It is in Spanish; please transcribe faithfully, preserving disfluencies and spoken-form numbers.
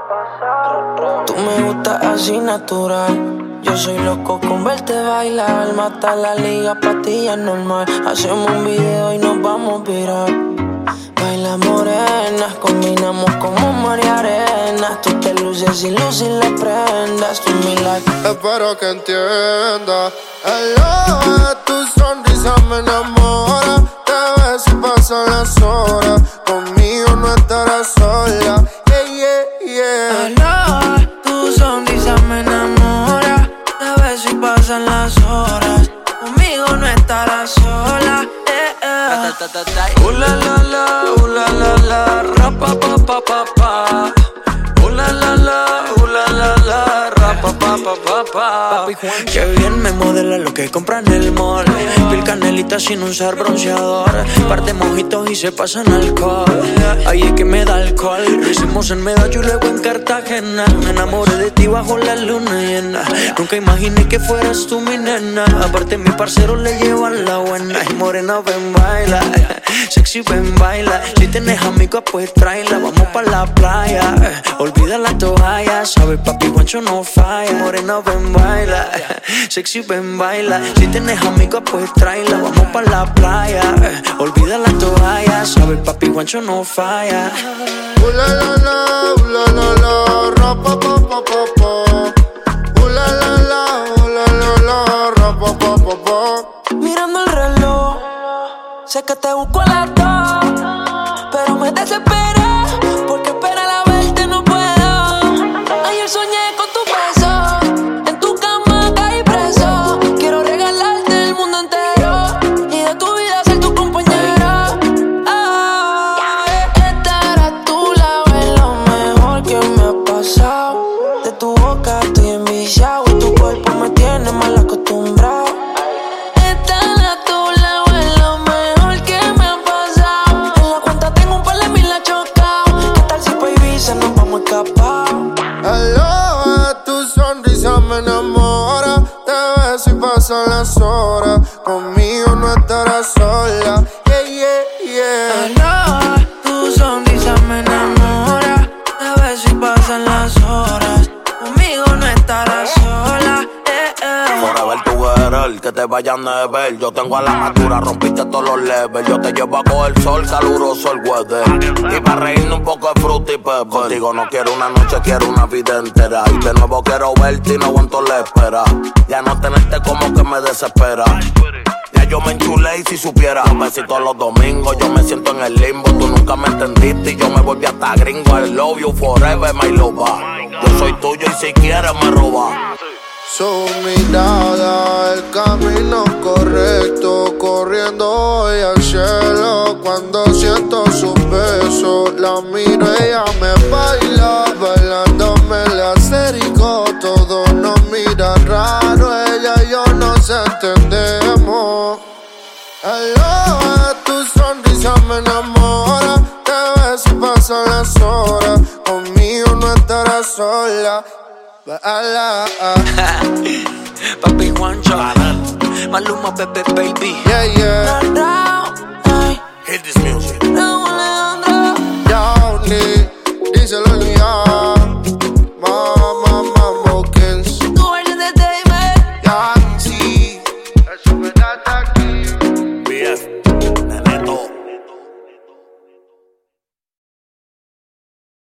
Tú me gustas así natural. Yo soy loco con verte bailar. Mata la liga, pastillas normal. Hacemos un video y nos vamos a virar. Baila morenas, combinamos como mar y arena. Tú te luces y luces las prendas. Tú mi life. Espero que entiendas. Hello, tu sonrisa me enamora. Te ves y pasan las horas. Conmigo no estarás sola. Yeah, yeah, yeah. Hello, tu sonrisa me enamora. Te ves y pasan las horas. Conmigo no estarás sola. Uh la la la, uh la la la, rapa pa pa pa pa. Uh la la la, uh la la la, rapa pa pa pa pa. Que bien me modela lo que compra en el mall. Pil canelita sin usar bronceador. Par de mojitos y se pasan alcohol. Ahí es que me da alcohol. Lo hicimos en Medallo y luego en Cartagena. Me enamoré de ti bajo la luna llena. Nunca imaginé que fueras tú mi nena. Aparte mi parcero le llevan la buena. Y morena ven baila, sexy ven baila. Si tienes amigos pues tráela. Vamos pa' la playa, olvida la toalla. Sabes papi guancho no falla. Morena ven baila, sexy ven baila. Si tienes amigos pues tráela. Vamos pa' la playa, olvida la toalla. Sabes papi guancho no falla. Uh la la la, uh la la la, rapa pa pa pa pa. Uh la la la, uh la la la, rapa pa pa pa. Mirando el reloj, sé que te busco a las dos, pero me desesperé porque esperar a verte no puedo. Ayer soñé con tu beso, en tu cama caí preso. Quiero regalarte el mundo entero y de tu vida ser tu compañero. Oh, estar a tu lado es lo mejor que me ha pasado. De tu boca estoy enviciado y tu cuerpo me tiene mal acostumbrado. Hello, tu sonrisa me enamora. Te ves y pasan las horas. Conmigo no estarás sola. Yeah, yeah, yeah. Hello, tu sonrisa me enamora. Te ves y pasan las horas. Conmigo no estarás sola. Eh, eh. Forever together, que te vayan a ver. Yo tengo a la madura, rompiste todos los levels. Yo te llevo a coger sol, caluroso el weather. Y para reírnos un poco de fruta y pepper. Contigo no quiero una noche, quiero una vida entera. Y de nuevo quiero verte y no aguanto la espera. Ya no tenerte como que me desespera. Ya yo me enchulé y si supiera, un besito los domingos, yo me siento en el limbo. Tú nunca me entendiste y yo me volví hasta gringo. I love you forever, my lover. Yo soy tuyo y si quieres me roba. Su mirada, el camino correcto, corriendo hoy al cielo. Cuando siento sus besos, la miro, ella me baila, bailándome el acerico. Todos nos miran raro, ella y yo nos entendemos. Hello, tu sonrisa me enamora. Te ves y pasan las horas. Conmigo no estarás sola. Papi Juancho, Maluma, Pepe, baby. Yeah, yeah. Hit this music.